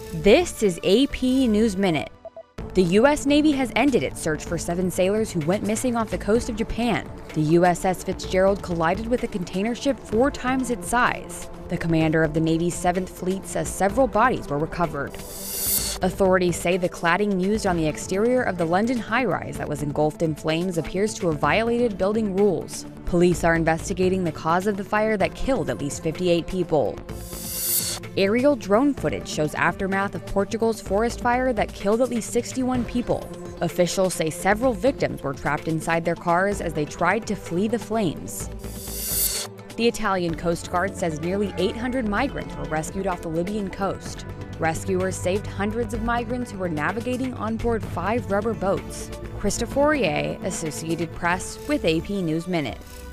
This is AP News Minute. The U.S. Navy has ended its search for 7 sailors who went missing off the coast of Japan. The USS Fitzgerald collided with a container ship 4 times its size. The commander of the Navy's 7th Fleet says several bodies were recovered. Authorities say the cladding used on the exterior of the London high-rise that was engulfed in flames appears to have violated building rules. Police are investigating the cause of the fire that killed at least 58 people. Aerial drone footage shows aftermath of Portugal's forest fire that killed at least 61 people. Officials say several victims were trapped inside their cars as they tried to flee the flames. The Italian Coast Guard says nearly 800 migrants were rescued off the Libyan coast. Rescuers saved hundreds of migrants who were navigating on board 5 rubber boats. Krista Fourier, Associated Press, with AP News Minute.